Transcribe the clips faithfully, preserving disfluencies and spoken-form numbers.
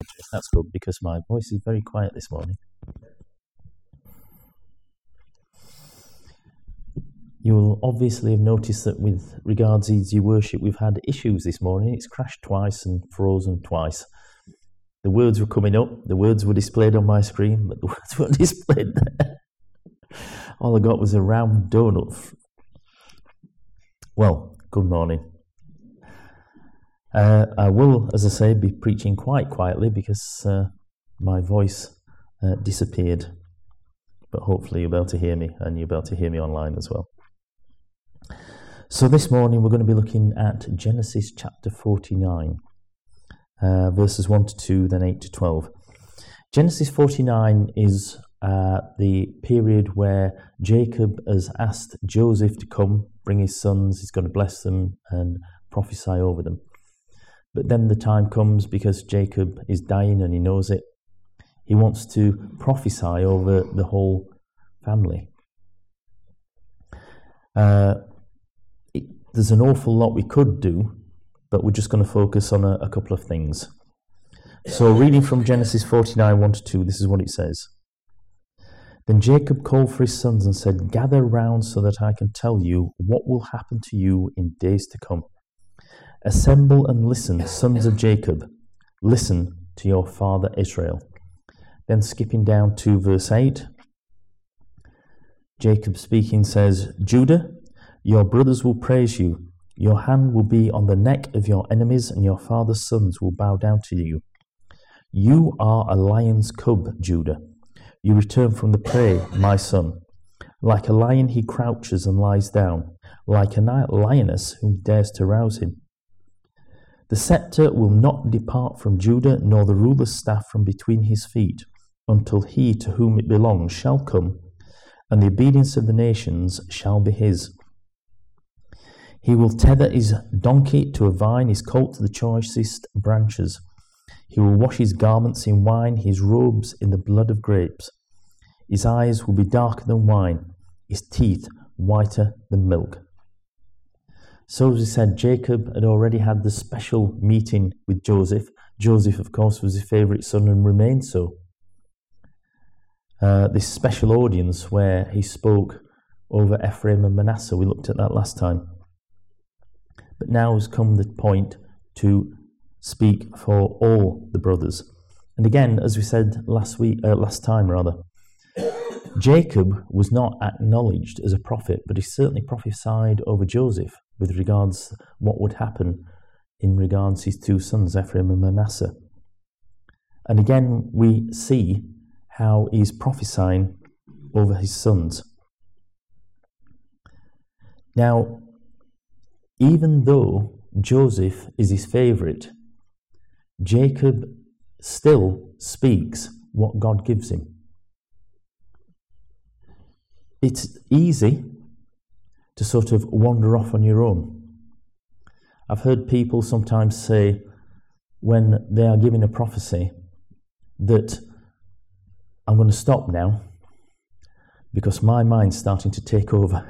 That's good, because my voice is very quiet this morning. You will obviously have noticed that with regards to Easy Worship, we've had issues this morning. It's crashed twice and frozen twice. The words were coming up, the words were displayed on my screen, but the words weren't displayed there. All I got was a round donut. Well, good morning. Uh, I will, as I say, be preaching quite quietly because uh, my voice uh, disappeared. But hopefully you'll be able to hear me, and you'll be able to hear me online as well. So this morning we're going to be looking at Genesis chapter forty-nine, uh, verses one to two, then eight to twelve. Genesis forty-nine is uh, the period where Jacob has asked Joseph to come, bring his sons, he's going to bless them and prophesy over them. But then the time comes, because Jacob is dying and he knows it, he wants to prophesy over the whole family. Uh, it, there's an awful lot we could do, but we're just going to focus on a, a couple of things. So reading from Genesis forty-nine, one to two, this is what it says. Then Jacob called for his sons and said, "Gather round so that I can tell you what will happen to you in days to come. Assemble and listen, sons of Jacob. Listen to your father Israel." Then skipping down to verse eight, Jacob speaking says, "Judah, your brothers will praise you. Your hand will be on the neck of your enemies, and your father's sons will bow down to you. You are a lion's cub, Judah. You return from the prey, my son. Like a lion he crouches and lies down, like a lioness who dares to rouse him. The scepter will not depart from Judah, nor the ruler's staff from between his feet, until he to whom it belongs shall come, and the obedience of the nations shall be his. He will tether his donkey to a vine, his colt to the choicest branches. He will wash his garments in wine, his robes in the blood of grapes. His eyes will be darker than wine, his teeth whiter than milk." So as we said, Jacob had already had the special meeting with Joseph. Joseph, of course, was his favourite son and remained so. Uh, this special audience where he spoke over Ephraim and Manasseh. We looked at that last time. But now has come the point to speak for all the brothers. And again, as we said last week, uh, last time rather, Jacob was not acknowledged as a prophet, but he certainly prophesied over Joseph with regards what would happen in regards his two sons, Ephraim and Manasseh. And again, we see how he's prophesying over his sons. Now, even though Joseph is his favourite, Jacob still speaks what God gives him. It's easy to sort of wander off on your own. I've heard people sometimes say, when they are giving a prophecy, that I'm going to stop now because my mind's starting to take over.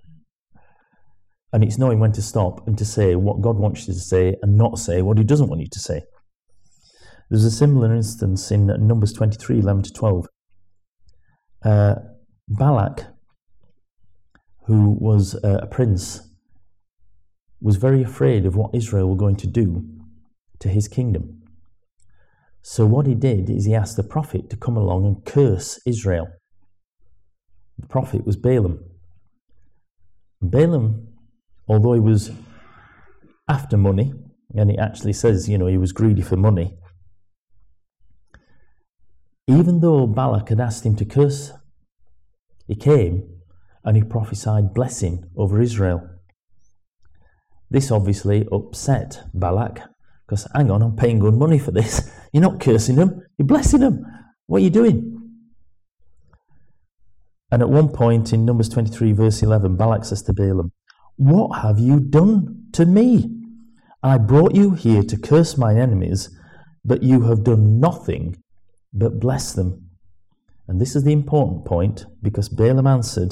And it's knowing when to stop and to say what God wants you to say and not say what he doesn't want you to say. There's a similar instance in Numbers twenty-three, eleven to twelve. Uh, Balak, who was uh, a prince, was very afraid of what Israel were going to do to his kingdom. So what he did is he asked the prophet to come along and curse Israel. The prophet was Balaam. Balaam, although he was after money, and it actually says, you know, he was greedy for money, even though Balak had asked him to curse, he came and he prophesied blessing over Israel. This obviously upset Balak, because hang on, I'm paying good money for this. You're not cursing them, you're blessing them. What are you doing? And at one point in Numbers twenty-three, verse eleven, Balak says to Balaam, "What have you done to me? I brought you here to curse my enemies, but you have done nothing but bless them." And this is the important point, because Balaam answered,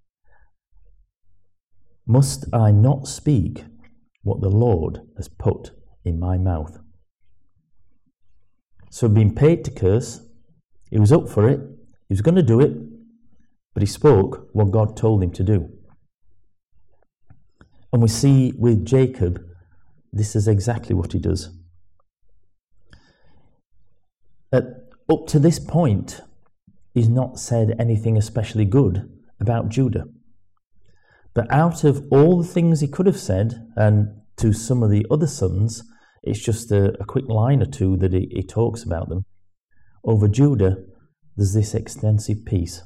"Must I not speak what the Lord has put in my mouth?" So he'd been paid to curse. He was up for it. He was going to do it. But he spoke what God told him to do. And we see with Jacob, this is exactly what he does. At, up to this point, he's not said anything especially good about Judah. But out of all the things he could have said, and to some of the other sons, it's just a, a quick line or two that he, he talks about them. Over Judah, there's this extensive piece.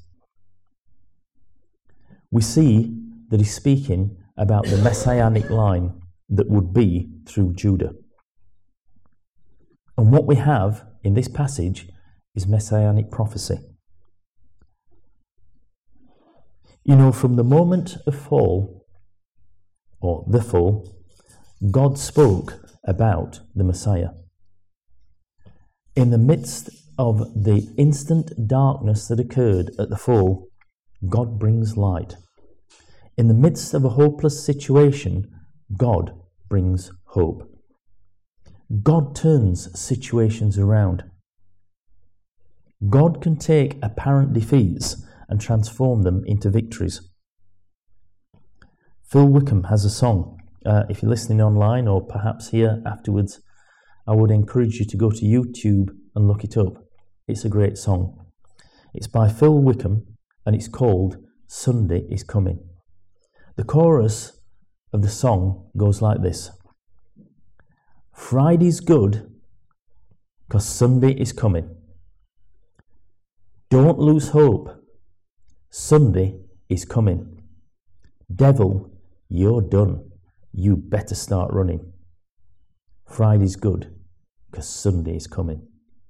We see that he's speaking about the messianic line that would be through Judah. And what we have in this passage is messianic prophecy. You know, from the moment of fall, or the fall, God spoke about the Messiah. In the midst of the instant darkness that occurred at the fall, God brings light. In the midst of a hopeless situation, God brings hope. God turns situations around. God can take apparent defeats and transform them into victories. Phil Wickham has a song. Uh, if you're listening online or perhaps here afterwards, I would encourage you to go to YouTube and look it up. It's a great song. It's by Phil Wickham and it's called Sunday is Coming. The chorus of the song goes like this. Friday's good because Sunday is coming. Don't lose hope. Sunday is coming. Devil, you're done. You better start running. Friday's good because Sunday is coming.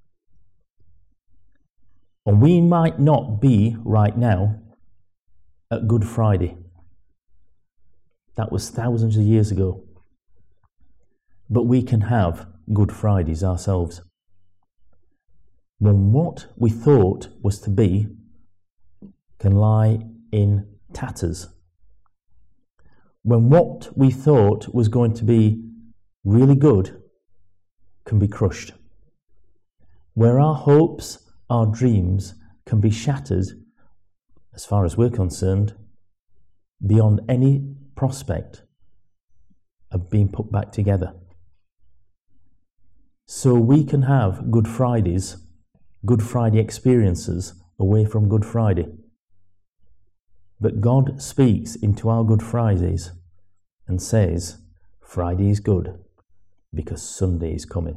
And we might not be right now at Good Friday. That was thousands of years ago. But we can have Good Fridays ourselves. When what we thought was to be can lie in tatters. When what we thought was going to be really good can be crushed. Where our hopes, our dreams can be shattered, as far as we're concerned, beyond any prospect of being put back together. So we can have Good Fridays, Good Friday experiences away from Good Friday. But God speaks into our Good Fridays and says, Friday is good because Sunday is coming.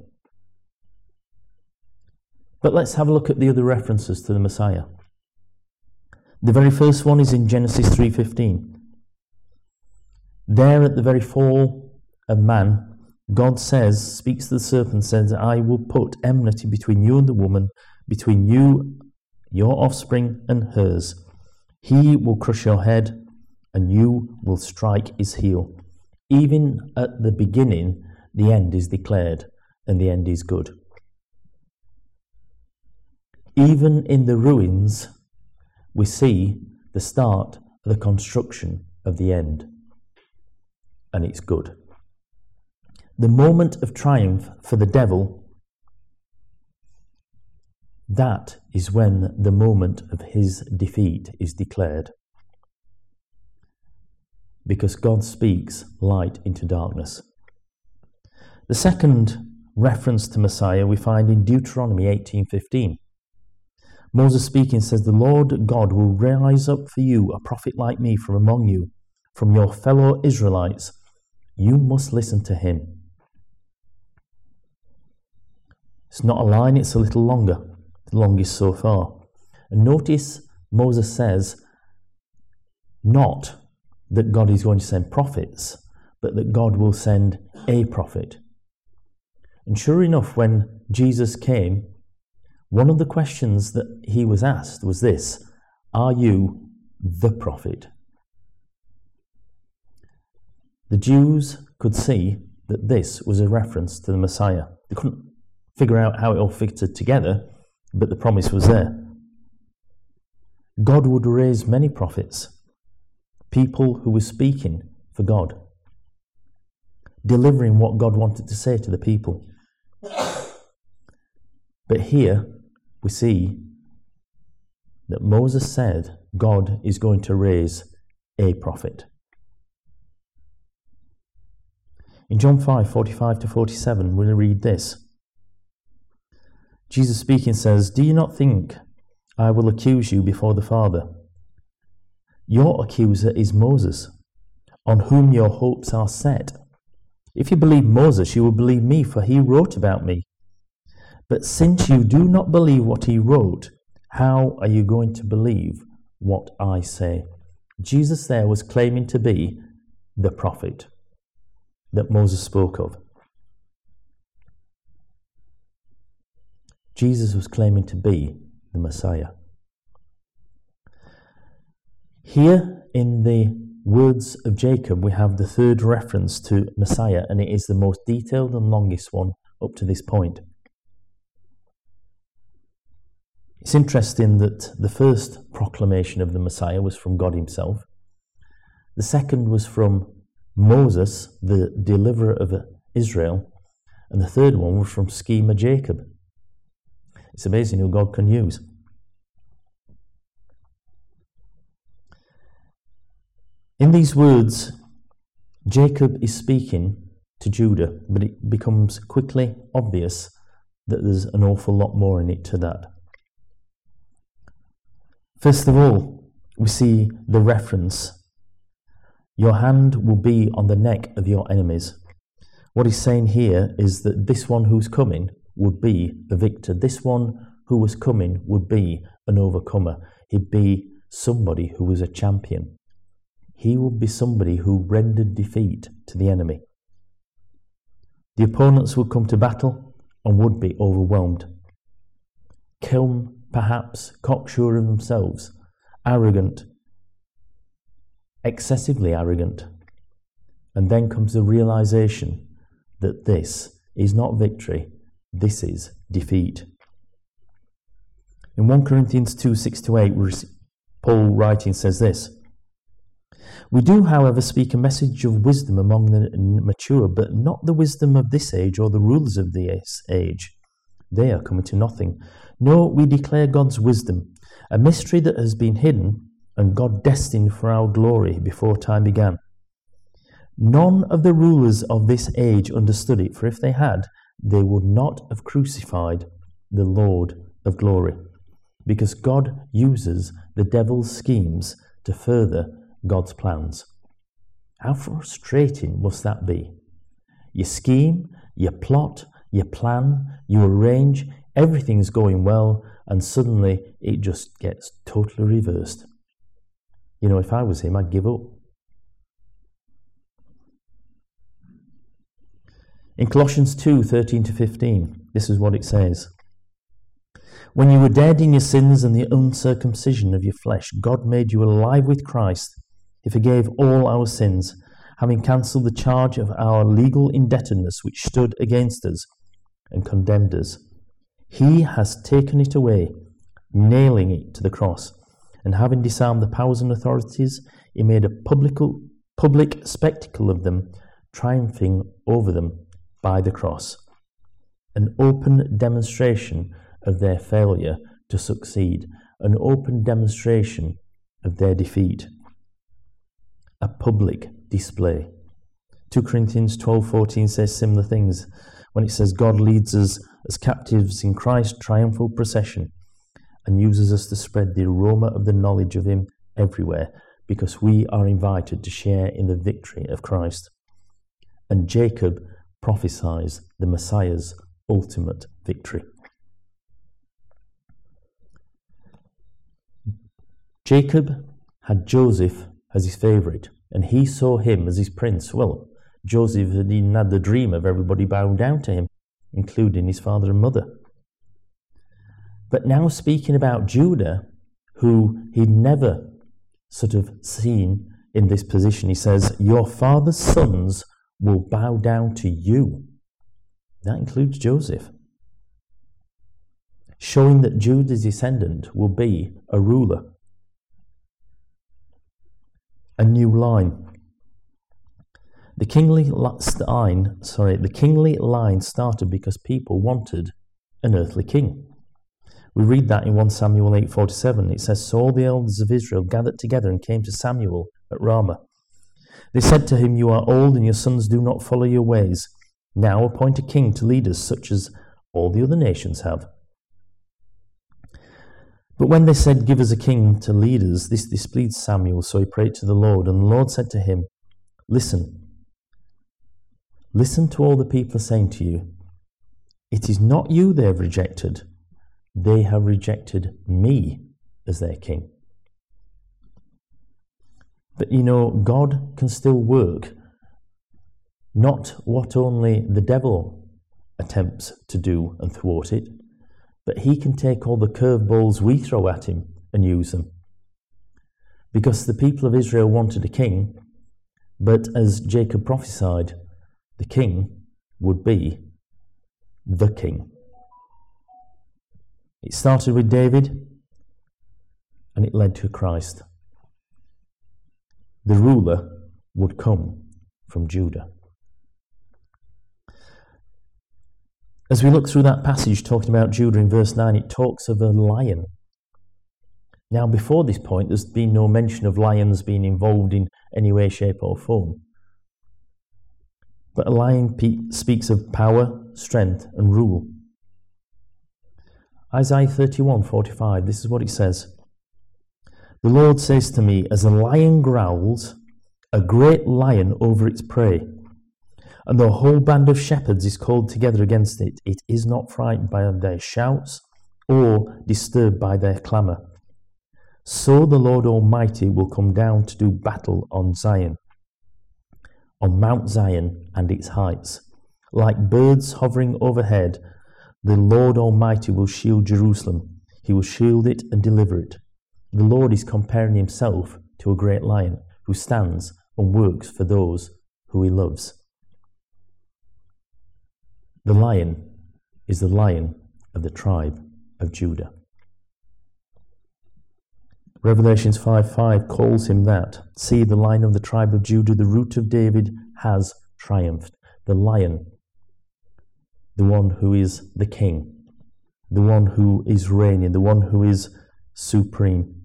But let's have a look at the other references to the Messiah. The very first one is in Genesis three fifteen. There at the very fall of man, God says, speaks to the serpent, says, I will put enmity between you and the woman, between you, your offspring, and hers. He will crush your head, and you will strike his heel. Even at the beginning, the end is declared, and the end is good. Even in the ruins, we see the start of the construction of the end, and it's good. The moment of triumph for the devil, that is when the moment of his defeat is declared. Because God speaks light into darkness. The second reference to Messiah we find in Deuteronomy eighteen fifteen. Moses speaking says, the Lord God will rise up for you a prophet like me from among you, from your fellow Israelites. You must listen to him. It's not a line, it's a little longer. The longest so far. And notice Moses says not that God is going to send prophets, but that God will send a prophet. And sure enough, when Jesus came, one of the questions that he was asked was this: are you the prophet? The Jews could see that this was a reference to the Messiah. They couldn't figure out how it all fitted together, but the promise was there. God would raise many prophets, people who were speaking for God, delivering what God wanted to say to the people. But here we see that Moses said God is going to raise a prophet. In John five, forty-five to forty-seven, we'll read this. Jesus speaking says, "Do you not think I will accuse you before the Father? Your accuser is Moses, on whom your hopes are set. If you believe Moses, you will believe me, for he wrote about me. But since you do not believe what he wrote, how are you going to believe what I say?" Jesus there was claiming to be the prophet that Moses spoke of. Jesus was claiming to be the Messiah. Here in the words of Jacob, we have the third reference to Messiah, and it is the most detailed and longest one up to this point. It's interesting that the first proclamation of the Messiah was from God himself. The second was from Moses, the deliverer of Israel. And the third one was from schemer Jacob. It's amazing who God can use. In these words, Jacob is speaking to Judah, but it becomes quickly obvious that there's an awful lot more in it to that. First of all, we see the reference, "Your hand will be on the neck of your enemies." What he's saying here is that this one who's coming would be a victor. This one who was coming would be an overcomer. He'd be somebody who was a champion. He would be somebody who rendered defeat to the enemy. The opponents would come to battle and would be overwhelmed. Come, perhaps, cocksure of themselves, arrogant, excessively arrogant. And then comes the realization that this is not victory, this is defeat. In First Corinthians two, six to eight, Paul writing says this, "We do, however, speak a message of wisdom among the mature, but not the wisdom of this age or the rulers of this age. They are coming to nothing. No, we declare God's wisdom, a mystery that has been hidden and God destined for our glory before time began. None of the rulers of this age understood it, for if they had, they would not have crucified the Lord of glory, because God uses the devil's schemes to further God's plans." How frustrating must that be? You scheme, you plot, you plan, you arrange, everything's going well, and suddenly it just gets totally reversed. You know, if I was him, I'd give up. In Colossians two, thirteen to fifteen, this is what it says. "When you were dead in your sins and the uncircumcision of your flesh, God made you alive with Christ. He forgave all our sins, having cancelled the charge of our legal indebtedness which stood against us and condemned us. He has taken it away, nailing it to the cross, and having disarmed the powers and authorities, he made a public, public spectacle of them, triumphing over them by the cross. An open demonstration of their failure to succeed, an open demonstration of their defeat. A public display." Second Corinthians twelve fourteen says similar things when it says God leads us as captives in Christ's triumphal procession and uses us to spread the aroma of the knowledge of him everywhere, because we are invited to share in the victory of Christ. And Jacob prophesies the Messiah's ultimate victory. Jacob had Joseph as his favourite, and he saw him as his prince. Well, Joseph had even had the dream of everybody bowing down to him, including his father and mother. But now speaking about Judah, who he'd never sort of seen in this position, he says, "Your father's sons will bow down to you." That includes Joseph, showing that Judah's descendant will be a ruler. A new line. The kingly line, sorry, the kingly line started because people wanted an earthly king. We read that in First Samuel eight forty-seven. It says, So all the elders of Israel gathered together and came to Samuel at Ramah. They said to him, You are old and your sons do not follow your ways. Now appoint a king to lead us, such as all the other nations have. But when they said, Give us a king to lead us, this displeased Samuel, so he prayed to the Lord. And the Lord said to him, Listen, listen to all the people are saying to you. It is not you they have rejected. They have rejected me as their king. But you know, God can still work. Not what only the devil attempts to do and thwart it, but he can take all the curveballs we throw at him and use them. Because the people of Israel wanted a king, but as Jacob prophesied, the king would be the king. It started with David, and it led to Christ. The ruler would come from Judah. As we look through that passage talking about Judah in verse nine, it talks of a lion. Now, before this point, there's been no mention of lions being involved in any way, shape, or form. But a lion pe- speaks of power, strength, and rule. Isaiah thirty-one forty-five, this is what it says. The Lord says to me, As a lion growls, a great lion over its prey, and the whole band of shepherds is called together against it, it is not frightened by their shouts or disturbed by their clamour. So the Lord Almighty will come down to do battle on Zion, on Mount Zion and its heights. Like birds hovering overhead, the Lord Almighty will shield Jerusalem. He will shield it and deliver it. The Lord is comparing himself to a great lion who stands and works for those who he loves. The lion is the lion of the tribe of Judah. Revelations five five calls him that. See, the lion of the tribe of Judah, the root of David, has triumphed. The lion, the one who is the king, the one who is reigning, the one who is supreme.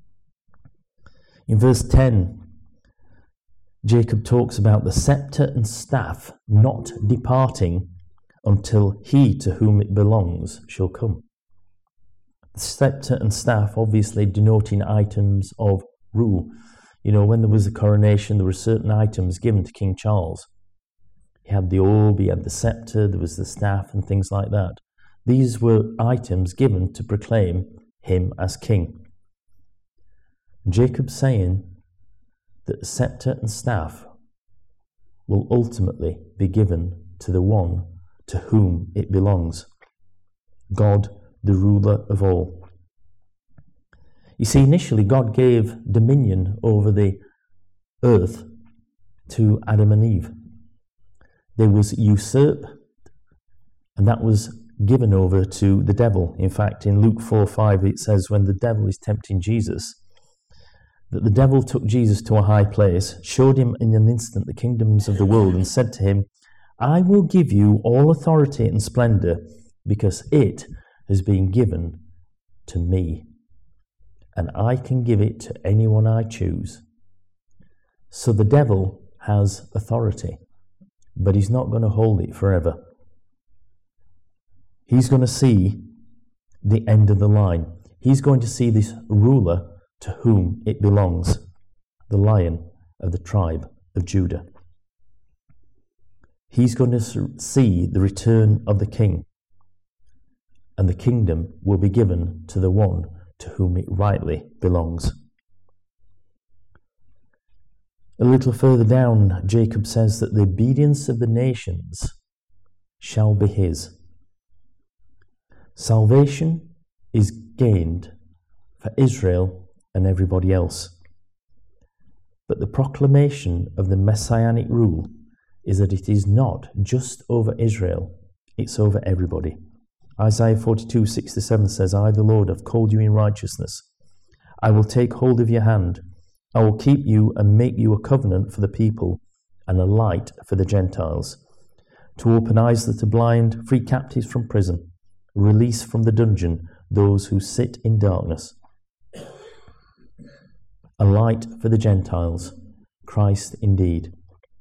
In verse ten, Jacob talks about the scepter and staff not departing until he to whom it belongs shall come. The scepter and staff obviously denoting items of rule. You know, when there was a coronation, there were certain items given to King Charles. He had the orb, he had the scepter, there was the staff and things like that. These were items given to proclaim him as king. Jacob's saying that the scepter and staff will ultimately be given to the one to whom it belongs, God, the ruler of all. You see, initially God gave dominion over the earth to Adam and Eve. They was usurped, and that was given over to the devil. In fact, in Luke four five it says, when the devil is tempting Jesus, that the devil took Jesus to a high place, showed him in an instant the kingdoms of the world, and said to him, I will give you all authority and splendour, because it has been given to me, and I can give it to anyone I choose. So the devil has authority, but he's not going to hold it forever. He's going to see the end of the line. He's going to see this ruler to whom it belongs, the Lion of the tribe of Judah. He's going to see the return of the king, and the kingdom will be given to the one to whom it rightly belongs. A little further down, Jacob says that the obedience of the nations shall be his. Salvation is gained for Israel and everybody else. But the proclamation of the messianic rule is that it is not just over Israel, it's over everybody. Isaiah forty-two six to seven says, I, the Lord, have called you in righteousness. I will take hold of your hand. I will keep you and make you a covenant for the people and a light for the Gentiles, to open eyes that are blind, free captives from prison, release from the dungeon those who sit in darkness. A light for the Gentiles, Christ indeed.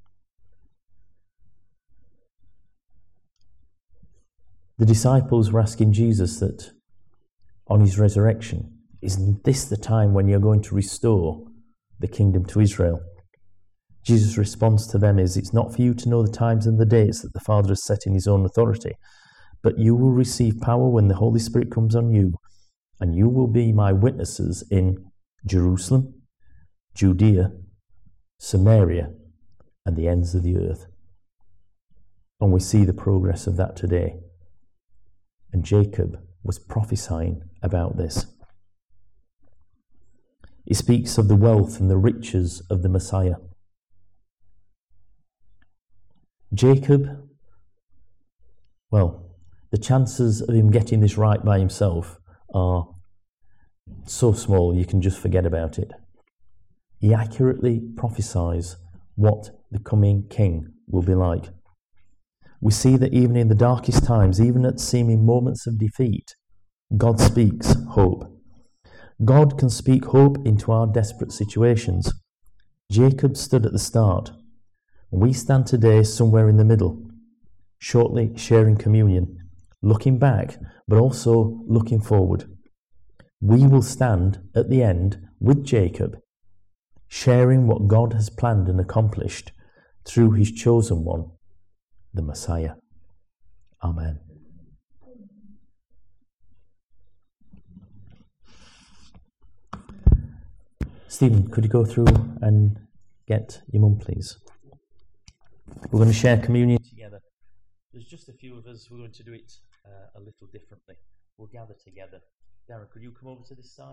The disciples were asking Jesus that on his resurrection, isn't this the time when you're going to restore the kingdom to Israel? Jesus' response to them is, it's not for you to know the times and the dates that the Father has set in his own authority, but you will receive power when the Holy Spirit comes on you, and you will be my witnesses in Jerusalem, Judea, Samaria, and the ends of the earth. And we see the progress of that today. And Jacob was prophesying about this. He speaks of the wealth and the riches of the Messiah. Jacob, well, the chances of him getting this right by himself are so small you can just forget about it. He accurately prophesies what the coming king will be like. We see that even in the darkest times, even at seeming moments of defeat, God speaks hope. God can speak hope into our desperate situations. Jacob stood at the start. We stand today somewhere in the middle, shortly sharing communion, looking back, but also looking forward. We will stand at the end with Jacob, sharing what God has planned and accomplished through his chosen one, the Messiah. Amen. Stephen, could you go through and get your mum, please? We're going to share communion together. There's just a few of us. We're going to do it uh, a little differently. We'll gather together. Darren, could you come over to this side?